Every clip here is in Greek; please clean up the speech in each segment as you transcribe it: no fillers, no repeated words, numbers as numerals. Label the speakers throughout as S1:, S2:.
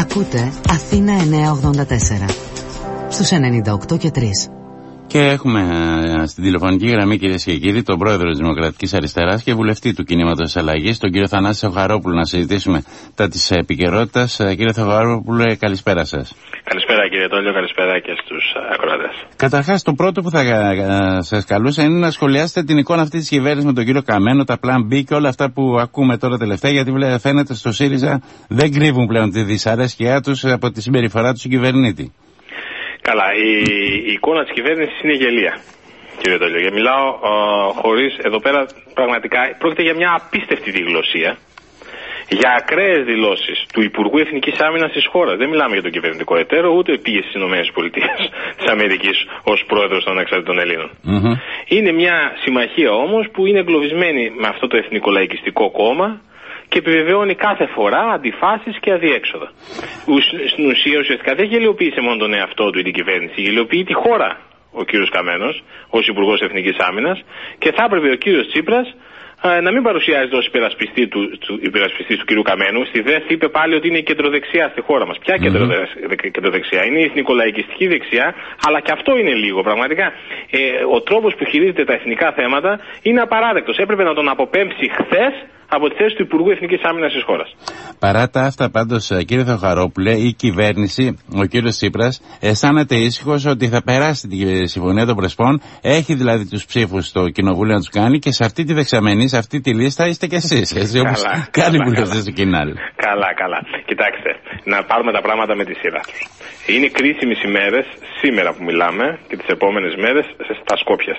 S1: Ακούτε Αθήνα 984 στους 98 και 3.
S2: Και έχουμε στην τηλεφωνική γραμμή, κυρίες και κύριοι, τον πρόεδρο της Δημοκρατικής Αριστεράς και βουλευτή του Κινήματος Αλλαγής, τον κύριο Θανάση Θεοχαρόπουλο, να συζητήσουμε τα της επικαιρότητας. Κύριε Θεοχαρόπουλο, καλησπέρα σας.
S3: Καλησπέρα κύριε Τόλιο, καλησπέρα και στους ακροατές.
S2: Καταρχάς, το πρώτο που θα σας καλούσα είναι να σχολιάσετε την εικόνα αυτή της κυβέρνησης με τον κύριο Καμένο, τα Plan B και όλα αυτά που ακούμε τώρα τελευταία, γιατί φαίνεται στο ΣΥΡΙΖΑ δεν κρύβουν πλέον τη δυσαρέσκειά τους από τη συμπεριφορά του κυβερνήτη.
S3: Καλά, η εικόνα της κυβέρνησης είναι γελία, κύριε Τόλιο. Και μιλάω χωρίς, εδώ πέρα πραγματικά πρόκειται για μια απίστευτη διγλωσία, για ακραίες δηλώσεις του Υπουργού Εθνικής Άμυνας της χώρας. Δεν μιλάμε για τον κυβερνητικό εταίρο, ούτε πήγε στις ΗΠΑ ως πρόεδρος των Ανεξαρτήτων Ελλήνων. Είναι μια συμμαχία όμως που είναι εγκλωβισμένη με αυτό το εθνικολαϊκιστικό κόμμα και επιβεβαιώνει κάθε φορά αντιφάσεις και αδιέξοδα. Στην ουσία, ουσιαστικά δεν γελιοποίησε μόνο τον εαυτό του ή την κυβέρνηση, γελιοποιεί τη χώρα ο κύριος Καμένος ως Υπουργός Εθνικής Άμυνας και θα έπρεπε ο κύριος Τσίπρας να μην παρουσιάζεται ως υπερασπιστής του κυρίου Καμένου. Στη ΔΕΘ είπε πάλι ότι είναι κεντροδεξιά στη χώρα μας. Ποια κεντροδεξιά? Είναι η εθνικολαϊκιστική δεξιά, αλλά και αυτό είναι λίγο. Πραγματικά ο τρόπος που χειρίζεται τα εθνικά θέματα είναι απαράδεκτος. Έπρεπε να τον αποπέμψει χθες από τη θέση του Υπουργού Εθνικής Άμυνας της χώρας.
S2: Παρά τα αυτά, πάντως, κύριε Θεοχαρόπουλε, η κυβέρνηση, ο κύριος Τσίπρας, αισθάνεται ήσυχος ότι θα περάσει τη Συμφωνία των Πρεσπών. Έχει δηλαδή τους ψήφους στο Κοινοβούλιο να τους κάνει και σε αυτή τη δεξαμενή, σε αυτή τη λίστα είστε κι εσείς. Έτσι, όπως κάνει βουλευτές του Κινάλ.
S3: Καλά. Κοιτάξτε, να πάρουμε τα πράγματα με τη σειρά τους. Είναι κρίσιμες ημέρες, σήμερα που μιλάμε και τις επόμενες μέρες, στα Σκόπια,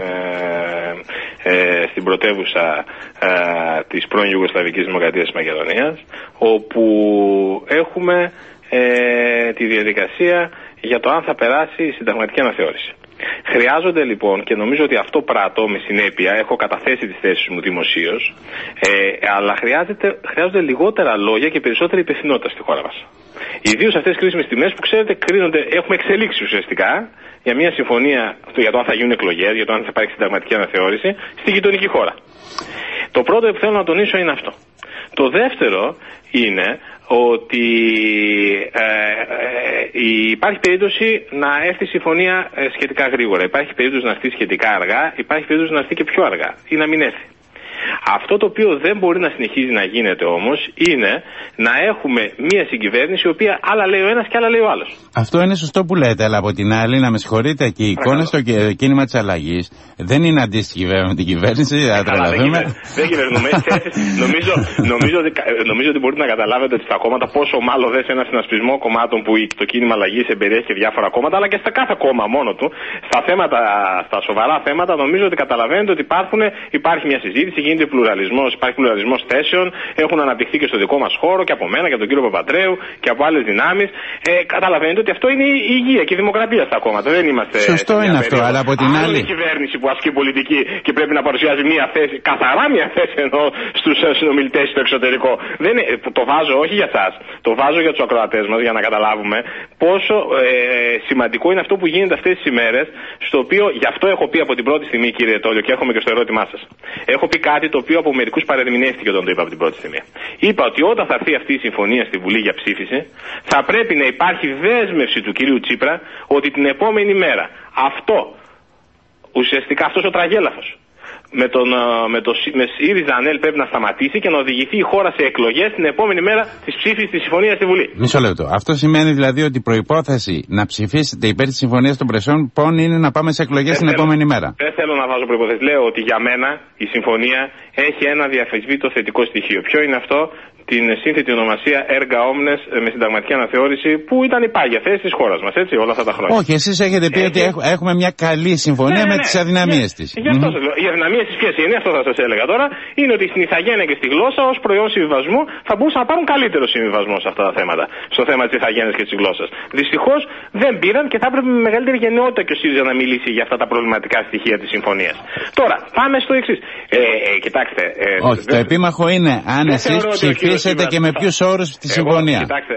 S3: στην πρωτεύουσα της πρώην Ιουγκοσλαβικής Δημοκρατίας της Μακεδονίας, όπου έχουμε τη διαδικασία για το αν θα περάσει η συνταγματική αναθεώρηση. Χρειάζονται λοιπόν, και νομίζω ότι αυτό πράττω με συνέπεια, έχω καταθέσει τις θέσεις μου δημοσίως, αλλά χρειάζονται λιγότερα λόγια και περισσότερη υπευθυνότητα στη χώρα μας. Ιδίως αυτές τις κρίσιμες τιμές που ξέρετε έχουμε εξελίξει ουσιαστικά για μια συμφωνία για το αν θα γίνουν εκλογές, για το αν θα υπάρξει συνταγματική αναθεώρηση στη γειτονική χώρα. Το πρώτο που θέλω να τονίσω είναι αυτό. Το δεύτερο είναι ότι υπάρχει περίπτωση να έρθει η συμφωνία σχετικά γρήγορα. Υπάρχει περίπτωση να έρθει σχετικά αργά, υπάρχει περίπτωση να έρθει και πιο αργά ή να μην έρθει. Αυτό το οποίο δεν μπορεί να συνεχίζει να γίνεται όμως είναι να έχουμε μία συγκυβέρνηση η οποία άλλα λέει ο ένας και άλλα λέει ο άλλος. Αυτό είναι σωστό που λέτε, αλλά από την άλλη, να με συγχωρείτε, και η εικόνα στο κίνημα της αλλαγής δεν είναι αντίστοιχη βέβαια με την κυβέρνηση. Δεν κυβερνούμε. Νομίζω ότι μπορείτε να καταλάβετε ότι στα κόμματα, πόσο μάλλον δε σε ένα συνασπισμό κομμάτων που το κίνημα αλλαγής εμπεριέχει και διάφορα κόμματα, αλλά και στα κάθε κόμμα μόνο του, στα σοβαρά θέματα, νομίζω ότι καταλαβαίνετε ότι υπάρχει μια συζήτηση. Γίνεται υπάρχει πλουραλισμός θέσεων, έχουν αναπτυχθεί και στο δικό μας χώρο και από μένα και από τον κύριο Παπαντρέου και από άλλες δυνάμεις. Καταλαβαίνετε ότι αυτό είναι η υγεία και η δημοκρατία στα κόμματα. Δεν είμαστε. Σωστό είναι αυτό, αλλά από την άλλη. Η κυβέρνηση που ασκεί πολιτική και πρέπει να παρουσιάζει μια θέση, καθαρά μια θέση ενώ στους συνομιλητές στο εξωτερικό. Το βάζω όχι για εσάς, το βάζω για τους ακροατές μας για να καταλάβουμε πόσο σημαντικό είναι αυτό που γίνεται αυτές τις ημέρες. Στο οποίο γι' αυτό έχω πει από την πρώτη στιγμή, κύριε Τόλιο, και έρχομαι και στο ερώτημά σας. Έχω πει κάτι το οποίο από μερικούς παρερμηνεύτηκε όταν το είπα από την πρώτη στιγμή. Είπα ότι όταν θα έρθει αυτή η συμφωνία στη Βουλή για ψήφιση, θα πρέπει να υπάρχει δέσμευση του κυρίου Τσίπρα ότι την επόμενη μέρα ουσιαστικά αυτός ο τραγέλαφος με ΣΥΡΙΖΑ ΑΝΕΛ πρέπει να σταματήσει και να οδηγηθεί η χώρα σε εκλογές την επόμενη μέρα της ψήφισης της συμφωνίας στη Βουλή. Μισό λεπτό. Αυτό σημαίνει δηλαδή ότι η προϋπόθεση να ψηφίσετε υπέρ της συμφωνίας των Πρεσπών είναι να πάμε σε εκλογές την επόμενη μέρα. Δεν θέλω να βάζω προϋπόθεση. Λέω ότι για μένα η συμφωνία έχει ένα διαφεσβήτητο θετικό στοιχείο. Ποιο είναι αυτό? Την σύνθετη ονομασία Erga Omnes με συνταγματική αναθεώρηση που ήταν η πάγια θέση της χώρας μας, έτσι, όλα αυτά τα χρόνια. Όχι, εσείς έχετε πει ότι έχουμε μια καλή συμφωνία με τις αδυναμίες της. Γι' αυτό σας λέω. Οι αδυναμίες της ποιες είναι, αυτό θα σας έλεγα τώρα, είναι ότι στην ηθαγένεια και στη γλώσσα ως προϊόν συμβιβασμού θα μπορούσαν να πάρουν καλύτερο συμβιβασμό σε αυτά τα θέματα, στο θέμα της ηθαγένειας και της γλώσσας. Δυστυχώς δεν πήραν και θα έπρεπε με μεγαλύτερη γενναιότητα και ο ΣΥΡΙΖΑ να μιλήσει για αυτά τα προβληματικά στοιχεία της συμφωνίας. Τώρα, πάμε στο εξής. Κοιτάξτε. Όχι, το επίμαχο είναι αν εσείς ψηφίσετε.
S2: ψηφίσετε και με ποιους όρους τη συμφωνία?
S3: Κοιτάξτε,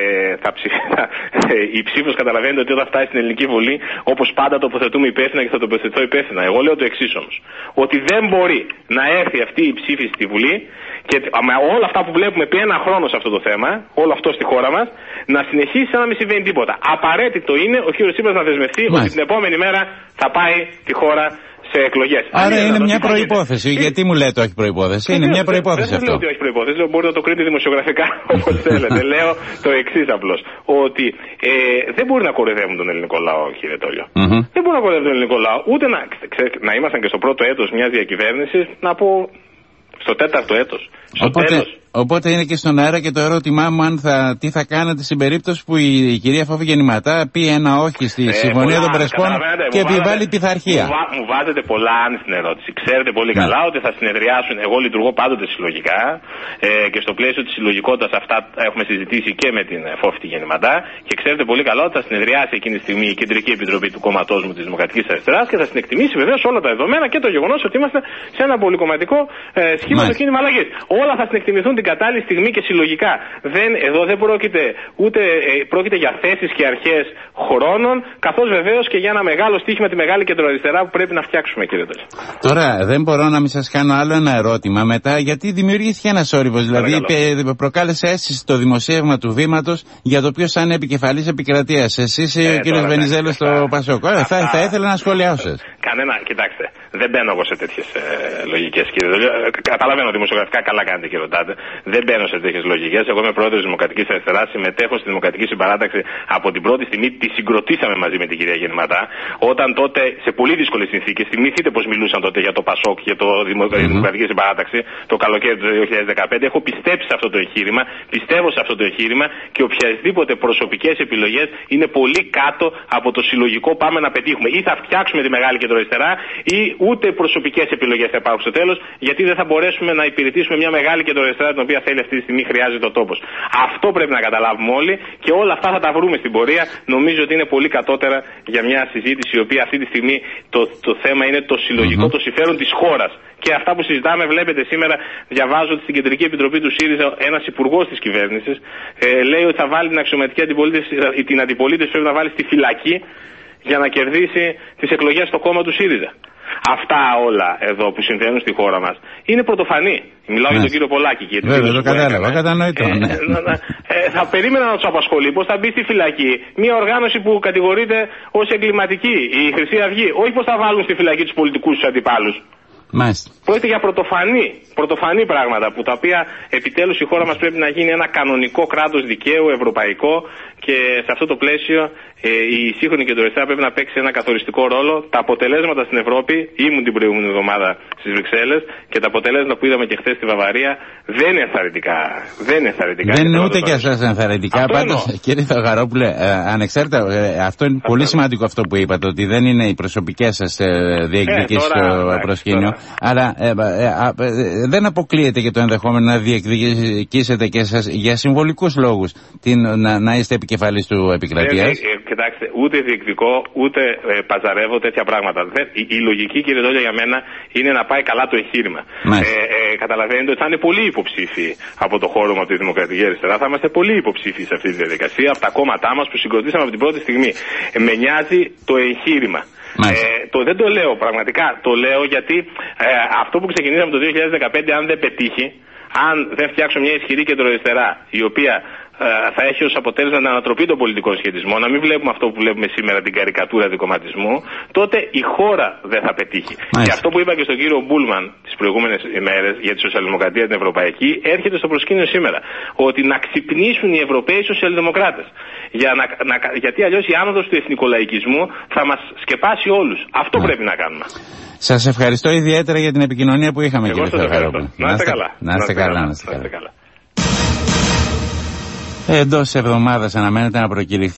S3: η ψήφος καταλαβαίνετε ότι όταν φτάσει στην Ελληνική Βουλή, όπως πάντα τοποθετούμε υπεύθυνα και θα τοποθετηθώ υπεύθυνα. Εγώ λέω το εξής όμως. Ότι δεν μπορεί να έρθει αυτή η ψήφιση στη Βουλή και με όλα αυτά που βλέπουμε επί ένα χρόνο σε αυτό το θέμα, όλο αυτό στη χώρα μας, να συνεχίσει σαν να μην συμβαίνει τίποτα. Απαραίτητο είναι ο κ. Τσίπρας να δεσμευτεί ότι την επόμενη μέρα θα πάει τη χώρα σε εκλογές.
S2: Άρα είναι μια προϋπόθεση. Γιατί μου λέτε όχι προϋπόθεση? Είναι μια προϋπόθεση αυτό.
S3: Δεν λέω ότι όχι προϋπόθεση, μπορείτε να το κρίνετε δημοσιογραφικά όπως θέλετε. Λέω το εξής απλώς. Ότι δεν μπορεί να κοροϊδεύουν τον ελληνικό λαό, κύριε Τόλιο. Δεν μπορεί να κοροϊδεύουν τον ελληνικό λαό, ούτε να ήμασταν και στο πρώτο έτος μιας διακυβέρνησης, να πω στο τέταρτο έτος.
S2: Οπότε είναι και στον αέρα και το ερώτημά μου τι θα κάνετε στην περίπτωση που η κυρία Φόβη Γεννηματά πει ένα όχι στη Συμφωνία των Πρεσπών και επιβάλλει πειθαρχία.
S3: Μου βάζετε πολλά αν στην ερώτηση. Ξέρετε πολύ καλά ότι θα συνεδριάσουν. Εγώ λειτουργώ πάντοτε συλλογικά και στο πλαίσιο της συλλογικότητας αυτά έχουμε συζητήσει και με την Φόβη τη Γεννηματά και ξέρετε πολύ καλά ότι θα συνεδριάσει εκείνη τη στιγμή η Κεντρική Επιτροπή του κόμματός μου της Δημοκρατικής Αριστεράς και θα συνεκτιμήσει βεβαίως όλα τα δεδομένα και το γεγονός ότι είμαστε σε ένα πολυκομματικό σχήμα του κίνημα αλλαγής. Όλα θα συνεκτιμηθούν την κατάλληλη στιγμή και συλλογικά. Εδώ δεν πρόκειται ούτε πρόκειται για θέσεις και αρχές χρόνων, καθώς βεβαίως και για ένα μεγάλο στίχημα τη μεγάλη κεντροαριστερά που πρέπει να φτιάξουμε, κύριε Τόλιο.
S2: Τώρα δεν μπορώ να μην σας κάνω άλλο ένα ερώτημα μετά, γιατί δημιουργήθηκε ένας όρυβος. Δηλαδή προκάλεσε αίσθηση το δημοσίευμα του Βήματος για το ποιος θα είναι επικεφαλής επικρατείας. Εσείς ο κύριος Βενιζέλος στο Πασόκ. Θα ήθελα να σχολιάσω.
S3: Κοιτάξτε, δεν μπαίνω εγώ σε τέτοιες λογικές, κύριε Τόλιο. Καταλαβαίνω δημοσιογραφικά, καλά κάνετε και ρωτάτε. Δεν μπαίνω σε τέτοιες λογικές. Εγώ είμαι πρόεδρος της Δημοκρατικής Αριστεράς, συμμετέχω στη Δημοκρατική Συμπαράταξη από την πρώτη στιγμή. Τη συγκροτήσαμε μαζί με την κυρία Γεννηματά. Όταν τότε σε πολύ δύσκολες συνθήκες, θυμηθείτε πως μιλούσαν τότε για το Πασόκ και το Δημοκρατική Συμπαράταξη το καλοκαίρι του 2015. Έχω πιστέψει σε αυτό το εγχείρημα, πιστεύω σε αυτό το εγχείρημα και οποιασδήποτε προσωπικές επιλογές είναι πολύ κάτω από το συλλογικό πάμε να πετύχουμε. Ή θα φτιάξουμε τη μεγάλη κεντροαριστερά ή ούτε προσωπικές επιλογές θα υπάρχουν στο τέλος, γιατί δεν θα μπορέσουμε να υπηρετήσουμε μια μεγάλη κεντροαριστερά την οποία θέλει αυτή τη στιγμή, χρειάζεται ο τόπος. Αυτό πρέπει να καταλάβουμε όλοι και όλα αυτά θα τα βρούμε στην πορεία. Νομίζω ότι είναι πολύ κατώτερα για μια συζήτηση η οποία αυτή τη στιγμή το θέμα είναι το συλλογικό, το συμφέρον της χώρας. Και αυτά που συζητάμε, βλέπετε σήμερα, διαβάζω ότι στην Κεντρική Επιτροπή του ΣΥΡΙΖΑ ένας υπουργός της κυβέρνησης λέει ότι θα βάλει την αξιωματική αντιπολίτευση, την αντιπολίτευση πρέπει να βάλει στη φυλακή για να κερδίσει τις εκλογές στο κόμμα του ΣΥΡΙΖΑ. Αυτά όλα εδώ που συμβαίνουν στη χώρα μας είναι πρωτοφανή. Μιλάω για τον κύριο Πολάκη.
S2: Βέβαια, το κατάλαβα, κατανοητό.
S3: Θα περίμενα να τους απασχολεί πώς θα μπει στη φυλακή μια οργάνωση που κατηγορείται ως εγκληματική, η Χρυσή Αυγή. Όχι πώς θα βάλουν στη φυλακή τους πολιτικούς τους αντιπάλους. Πρόκειται για πρωτοφανή πράγματα που τα οποία επιτέλους η χώρα μας πρέπει να γίνει ένα κανονικό κράτος δικαίου, ευρωπαϊκό και σε αυτό το πλαίσιο η σύγχρονη κεντροαριστερά πρέπει να παίξει ένα καθοριστικό ρόλο. Τα αποτελέσματα στην Ευρώπη, ήμουν την προηγούμενη εβδομάδα στις Βρυξέλλες και τα αποτελέσματα που είδαμε και χθες στη Βαβαρία δεν είναι ενθαρρυντικά. Δεν είναι
S2: ούτε και εσάς ενθαρρυντικά. Πάντως, κύριε Θεοχαρόπουλε, ανεξάρτητα, αυτό είναι πολύ σημαντικό αυτό που είπατε, ότι δεν είναι οι προσωπικές σας διεκδικήσεις στο προσκήνιο. Αλλά δεν αποκλείεται και το ενδεχόμενο να διεκδικήσετε και εσάς για συμβολικούς λόγους να είστε επικεφαλής του επικρατείας.
S3: Κοιτάξτε, ούτε διεκδικώ, ούτε παζαρεύω τέτοια πράγματα. Η λογική, κύριε Τόλια, για μένα είναι να πάει καλά το εγχείρημα. Καταλαβαίνετε ότι θα είναι πολλοί υποψήφοι από το χώρο μου, από τη Δημοκρατική Αριστερά. Θα είμαστε πολλοί υποψήφοι σε αυτή τη διαδικασία, από τα κόμματά μας που συγκροτήσαμε από την πρώτη στιγμή. Με νοιάζει το εγχείρημα. Δεν το λέω πραγματικά, το λέω γιατί αυτό που ξεκινήσαμε το 2015, αν δεν πετύχει, αν δεν φτιάξουμε μια ισχυρή κεντροαριστερά η οποία θα έχει ως αποτέλεσμα την ανατροπή των πολιτικών σχετισμών, να μην βλέπουμε αυτό που βλέπουμε σήμερα, την καρικατούρα δικομματισμού, τότε η χώρα δεν θα πετύχει. Και αυτό που είπα και στον κύριο Μπούλμαν τις προηγούμενες ημέρες για τη σοσιαλδημοκρατία την ευρωπαϊκή, έρχεται στο προσκήνιο σήμερα. Ότι να ξυπνήσουν οι Ευρωπαίοι σοσιαλδημοκράτες. Γιατί αλλιώς η άνοδος του εθνικολαϊκισμού θα μας σκεπάσει όλους. Αυτό πρέπει να κάνουμε.
S2: Σας ευχαριστώ ιδιαίτερα για την επικοινωνία που είχαμε, κύριε Θεοχαρόπουλε.
S3: Να είστε καλά.
S2: Να είστε καλά. Εντός εβδομάδας αναμένεται να προκηρυχθεί